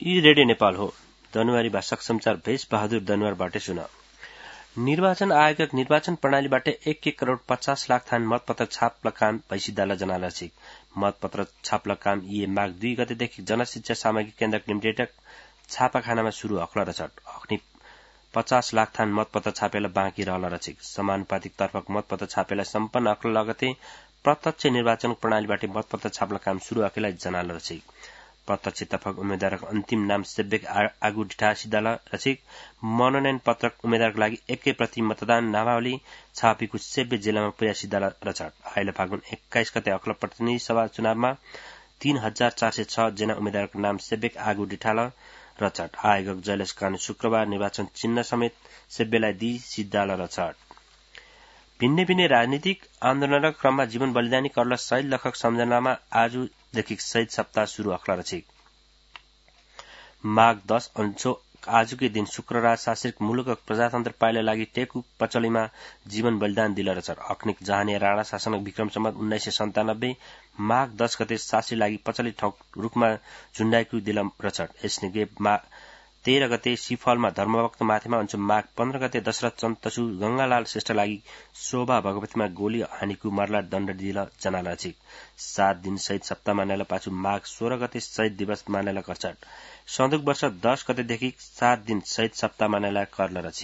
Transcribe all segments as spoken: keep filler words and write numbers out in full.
यी रेडियो नेपाल हो। दनुवारी भाषक समाचार भेष बहादुर दनुवारबाटै सुन। निर्वाचन आयोग निर्वाचन प्रणालीबाट एक एक करोड़ पचास लाख थान मतपत्र छाप्न काम भैसिदाला जनाला छ। मतपत्र छाप्न काम यी माघ दुई गतेदेखि जनशिक्षा सामग्री केन्द्र लिमिटेड छापाखानामा शुरू अख्ल रछ। अख्नी पचास लाख थान मतपत्र छापेला बाँकी रहल रछ। समानुपातिक तर्फक मतपत्र छापेला सम्पन्न अख्ल लगते प्रत्यक्ष निर्वाचन प्रणालीबाट मतपत्र छाप्न काम शुरू अखेलाई जनाल रछ। प्रत्यक्ष तर्फक उम्मेद्वारको अन्तिम नाम सेब्बेक आगु डिठा सिदाला रछ। मनोनयन पत्रक उम्मेद्वारको लागि एकै प्रति मतदान नामावली छापीको सेब्बे जिल्लामा पुर्या सिदाला रछ। आइले फागुन एक्काइस गते अख्ल प्रतिनिधि सभा चुनावमा तीन हजार चार सय छ जना उम्मेद्वारको नाम सेब्बेक आगु डिठाल रछ। आयोग जयलेश कानु शुक्रबार निर्वाचन चिन्ह समेत सेब्बेलाई दी सिद्धाल रछ। भिन्ने भिन्ने राजनीतिक आन्दोलनका क्रममा जीवन बलिदानी कर्ल शहीद लेखक सम्झनामा आजदेखि शहीद सप्ताह शुरू अख्ल रछ। माघ दस अंशो आजकै दिन शुक्रबार शासक मुलुक प्रजातन्त्र पाइला लागि टेकु पचलीमा जीवन बलिदान दिल रछ। अख्निक जहानिया राणा शासनक विक्रम सम्वत उन्नाइस सय सन्तानब्बे माघ दस गते शास्त्री लागि पचली ठौक रूपमा झुण्डाइकु दिल रछ। यसनिगे तेह्र गते सिफलमा धर्मभक्त माथिमा अंश माघ पन्ध्र गते दशरथ चन्द तसु गंगालाल श्रेष्ठ लागि शोभा भगवतीमा गोली हानिकु मरला दण्ड दिल जनाल रछ। सात दिन शहीद सप्ताह मानेला पाछु माघ सोह्र गते शहीद दिवस मानेला गर्छ। सन्दुक वर्ष दस गतेदेखि सात दिन शहीद सप्ताह मानेला कर्ल रछ।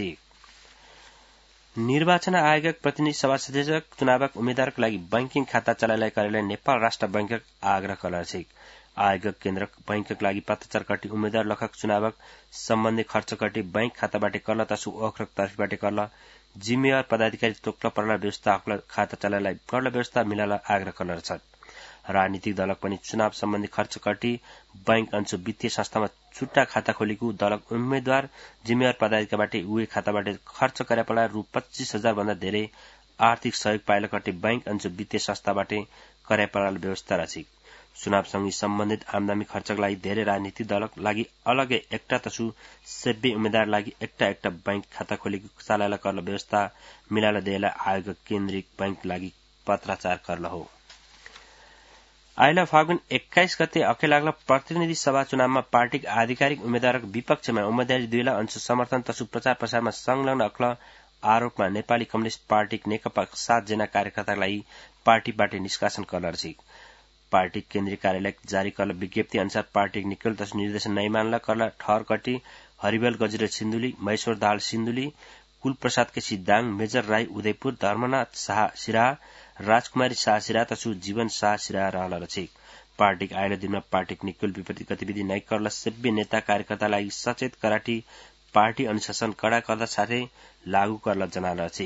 निर्वाचन आयोग प्रतिनिधि सभा सदस्य चुनावक उम्मेद्वारका लागि बैंकिङ खाता चलाइलाई कार्यालय नेपाल राष्ट्र बैंकक आग्रह कर्ल रछ। आयोग केन्द्र बैंकक लागि पत्रचार कटी उम्मेद्वार लखक चुनावक सम्बन्धी खर्च कटी बैंक खाताबाट कर्ल तसु ओखरक तर्फबाट कर्ल जिम्मेवार पदाधिकारी तोक्ल पर्ला व्यवस्था अख्ल खाता चलाइलाई कर्ल व्यवस्था मिलाला आग्रह कर्ल रछ। राजनीतिक दलक पनि चुनाव सम्बन्धी खर्च कटी बैंक अंशु वित्तीय संस्थामा छुट्टा खाता खोलेको दलक उम्मेद्वार जिम्मेवार पदाधिकारीबाट उही खाताबाट खर्च गरे पर्ला रु पच्चीस हजार भन्दा धेरै आर्थिक सहयोग पाइला कटी बैंक अंशु वित्तीय संस्थाबाट करे पर्ला व्यवस्था रछ। चुनावसँगै सम्बन्धित आमदामी खर्चका लागि धेरै राजनीतिक दलक लागि अलगै एकटा तसु सेब्बे उम्मेद्वार लागि एकटा एकटा बैंक खाता खोलेको चलाइला कर्ल व्यवस्था मिलाला देला आयोग केन्द्रीय बैंक लागि पत्राचार कर्ल हो। आइला फागुन एक्काइस गते अखेलाग्ला प्रतिनिधि सभा चुनावमा पार्टीक आधिकारिक उम्मेद्वारक विपक्षमा उम्मेद्वारी दुईला अंश समर्थन तसु प्रचार प्रसारमा संलग्न अख्ल आरोपमा नेपाली कम्युनिष्ट पार्टीक नेकपा सात जना कार्यकर्ताका लागि पार्टीबाट निष्कासन कर्ल रछ। पार्टी केन्द्रीय कार्यालय जारी कर्ल विज्ञप्ति अनुसार पार्टी निकल तसु निर्देशन नै मानला कर्ला ठहर कटी हरिबल गजुरे सिन्धुली महेश्वर दाहाल सिन्धुली कुलप्रसाद केसी दाङ मेजर राई उदयपुर धर्मनाथ शाह सिराहा राजकुमारी शाह सिराहा तसु जीवन शाह सिराहा रहल रछ। पार्टी आइला दिनमा पार्टी निकल विपरीत गतिविधि नै कर्ल सेब्बे नेता कार्यकर्ता लागि सचेत कराटी पार्टी अनुशासन कड़ा गर्दा साथै लागू कर्ल जनाल रछ।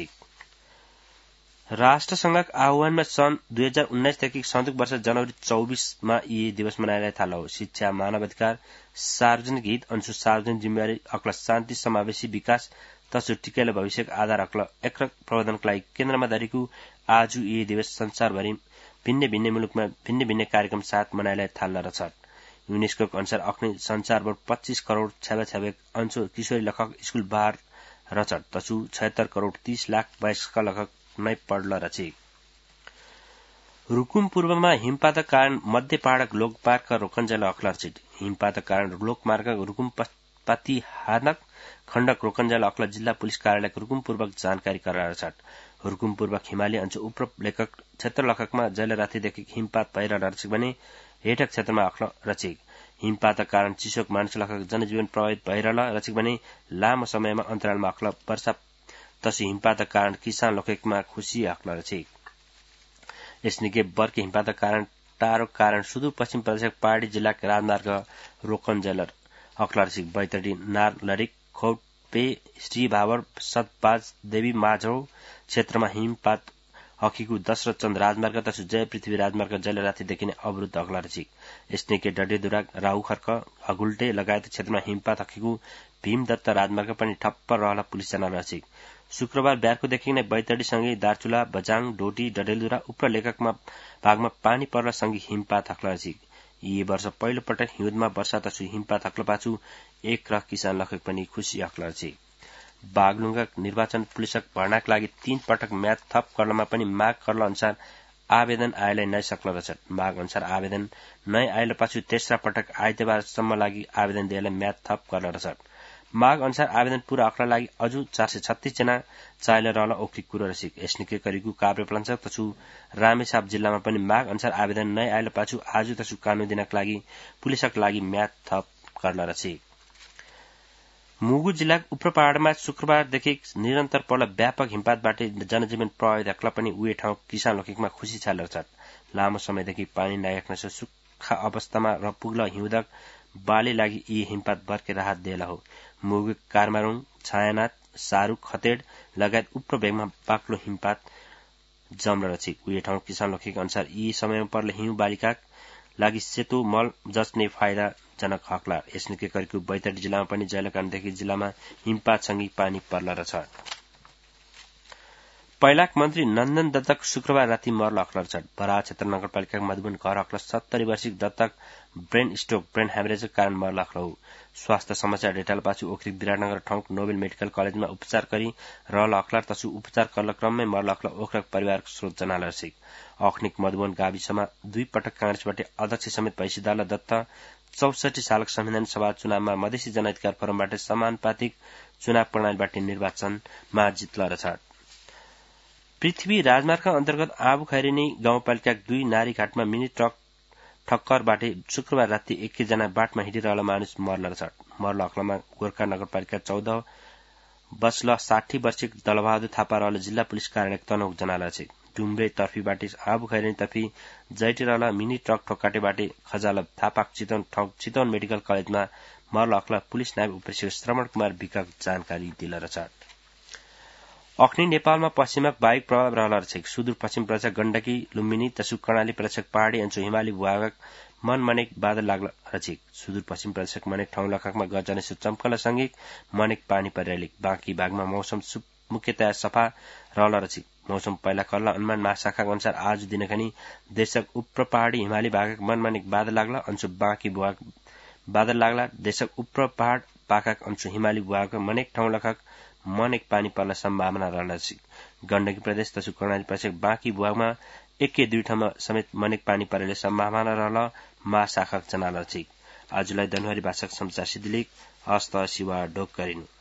राष्ट्रसंघक आह्वानमा सन् दुई हजार उन्नाइसदेखि सन्दुक वर्ष जनवरी चौबीसमा यी दिवस मनाइलाई थाल हो। शिक्षा मानवाधिकार सार्वजनिक हित अंशु सार्वजनिक जिम्मेवारी अक्ल शान्ति समावेशी विकास तसु टिकेला भविष्यको आधार अक्ल एकरक प्रबन्धनका लागि केन्द्रमा धरेको आज यी दिवस संसारभरि भिन्न भिन्न मुलुकमा भिन्न भिन्न कार्यक्रम साथ मनाइलाई थाल्न रछ। युनेस्को अनुसार अख्नी संसारभर पच्चीस करोड़ छ्याबे छ्याबे अंशु किशोरी लेखक स्कूल बाहर रछ तसु छयत्तर करोड़ तीस लाख वयस्क लेखक नै पढ्ल रछ। रुकुम पूर्वमा हिमपातका कारण मध्य पहाडक लोकमार्ग रोकन्जाल अख्ल रछ। हिमपातका कारण लोकमार्ग रुकुम पाती हानक खण्डक रोकन्जाल अख्ल जिल्ला पुलिस कार्यालय रुकुम पूर्वक जानकारी गराएर छ। रुकुम पूर्वक हिमाली अंश उप लेखक क्षेत्र लेखकमा जैल रातिदेखि हिमपात भइरहन रछ भने हेटक क्षेत्रमा अख्ल रछ। हिमपातका कारण चिसोक मानिस लेखक जनजीवन प्रभावित भइरहन रछ भने लामो समयमा अन्तरालमा अख्ल वर्षा तसु हिमपातका कारण किसान लोकमा खुशी अख्ल रछ। यसनिगे बर्के हिमपातका कारण टारो कारण सुदूरपश्चिम प्रदेशका पहाडी जिल्लाका राजमार्ग रोकन्जाल अख्ल रछ। बैतडी नार लरिक खौटपे श्री भावर सतबाज देवी माझौ क्षेत्रमा हिमपात हकीको दशरथ चन्द राजमार्ग तसु जय पृथ्वी राजमार्ग जैल रातिदेखि नै अवरुद्ध अख्ल रछ। यसनिगे डडेदुरा राहुखर्क हगुल्टे लगायत क्षेत्रमा हिमपात हकीको भीमदत्त राजमार्ग पनि ठप्प रहला पुलिस जनाल रछ। शुक्रबार बिहारकोदेखि नै बैतडीसँगै दार्चुला बजाङ डोटी डडेलधुरा उपलेखकमा भागमा पानी पर्न सँगै हिमपात हक्ल रछ। यी वर्ष पहिलो पटक हिउँदमा वर्षा तसु हिमपात हक्ल पाछु एक रक किसान लखक पनि खुशी हक्ल रछ। बागलुङका निर्वाचन पुलिसक भर्नाका लागि तीन पटक म्याद थप कर्नमा पनि माग कर्ल अनुसार आवेदन आएलै नै सक्ल रहेछ। माग अनुसार आवेदन नै आएले पछि तेस्रा पटक आइतबारसम्म लागि आवेदन दिएलाई म्याद थप गर्न रहेछ। माग अनुसार आवेदन पूरा अख्ला लागि अझु चार सय छत्तीस जना चाइले रहल ओखली कुरो रसिक। यसनिके करिगु काभ्रे पलाञ्चोक तसु रामेछाप जिल्लामा पनि माग अनुसार आवेदन नै आएले पाछु आजु तसु कानून दिनक लागि पुलिसक लागि म्याद थप गर्न रसिक। मुगु जिल्लाको उप्र पहाड़मा शुक्रबारदेखि निरन्तर पर्ल व्यापक हिमपातबाट जनजीवन प्रभावित हक्ला पनि उही ठाउँ किसान लोकिकमा खुशी छाल रहेछ। लामो समयदेखि पानी नआएक्न सुक्खा अवस्थामा र पुग्ल हिउँदक बाली लागि यी हिमपात बर्के राहत दिएला हो। मुगु कारमारुङ, छायानाथ, सारू, खतेड लगायत उप्र भेगमा बाक्लो हिमपात जम्ल रहेछ। उही ठाउँ किसान लोकिक अनुसार यी समयमा पर्ल हिउँ बालिका लागि सेतो मल जच्ने फाइदाजनक हकला। यसनिके करिको बैतडी जिल्लामा पनि जैलकाण्डदेखि जिल्लामा हिमपातसँगै पानी पर्ला रहेछ। पहिलाक मन्त्री नन्दन दत्तक शुक्रबार राति मर्ल अख्ल रहेछ। बराहा क्षेत्र नगरपालिकाको मधुबन घर अख्ल सत्तरी वर्षिक दत्तक ब्रेन स्ट्रोक ब्रेन ह्यामरेजको कारण मर्ल अख्ल हो। स्वास्थ्य समस्या डेटाल पाछु ओखरी विराटनगर ठाउँ नोबेल मेडिकल कलेजमा उपचार गरी रहल अख्ला तसु उपचार गर्न क्रममै मर्ल अख्ल ओखरक परिवारको स्रोत जनाल रसिक। अखनिक मधुबन गाविसमा दुई पटक कांग्रेसबाट अध्यक्ष समेत भइसिदाल दत्त चौसठी सालक संविधान सभा चुनावमा मधेसी जनअधिकार फोरमबाट समानुपातिक चुनाव प्रणालीबाट निर्वाचनमा जित्ल रहेछ। पृथ्वी राजमार्ग अन्तर्गत आबु खैरेनी गाउँपालिका दुई नारीघाटमा मिनी ट्रक ठक्करबाट शुक्रबार राति एकैजना बाटमा हिँडिरहल मानिस मर्ल रहेछ। मर्ल अख्लामा गोर्खा नगरपालिका चौध बस्ल साठी वर्षिक दलबहादुर थापा रहल जिल्ला पुलिस कार्यालय तनहुक जनाल रहेछ। डुम्ब्रे तर्फीबाट आबु खैरेनी तर्फी जैटिरहल मिनी ट्रक ठोक्काटेबाट खजाल थापाक चितवन ठाउँ चितवन मेडिकल कलेजमा मर्ल अख्ला पुलिस नायब उपरीक्षक श्रवण कुमार विकक जानकारी दिल रहेछ। अख्नी नेपालमा पश्चिमक वायु प्रभाव रहल रहेछ। सुदूर पश्चिम प्रदेश गण्डकी लुम्बिनी तसु कर्णाली प्रदेशक पहाड़ी अंचु हिमाली भूभागक मन मनेक बादल लाग्ल रहेछ। सुदूर पश्चिम प्रदेशक मनेक ठाउँ लखाकमा गजनेसु चम्कल सँगै मनेक पानी परिरहेलिक। बाँकी भागमा मौसम मुख्यतया सफा रहल रहेछ। मौसम पहिला कल्ला अनुमान महाशाखाका अनुसार आज दिनखनी देशक उप्र पहाड़ी हिमाली भागक मन मनेक बादल लाग्ला अंचु बाँकी भूभाग बादल लाग्ला। देशक उप्र पहाड़ पाखक अंचु हिमाली भूभागक मनेक ठाउँ लखाक मनेक पानी पर्न सम्भावना रहल रहेछ। गण्डकी प्रदेश तसु कर्णाली प्रदेशक बाँकी भूभागमा एकै दुई ठाउँमा समेत मनेक पानी परेले सम्भावना रहल महाशाखक जनाल रहेछ। आजलाई धनहरी भाषाक समाचार सिद्धिलिक हस्त शिवा ढोक गरिनु।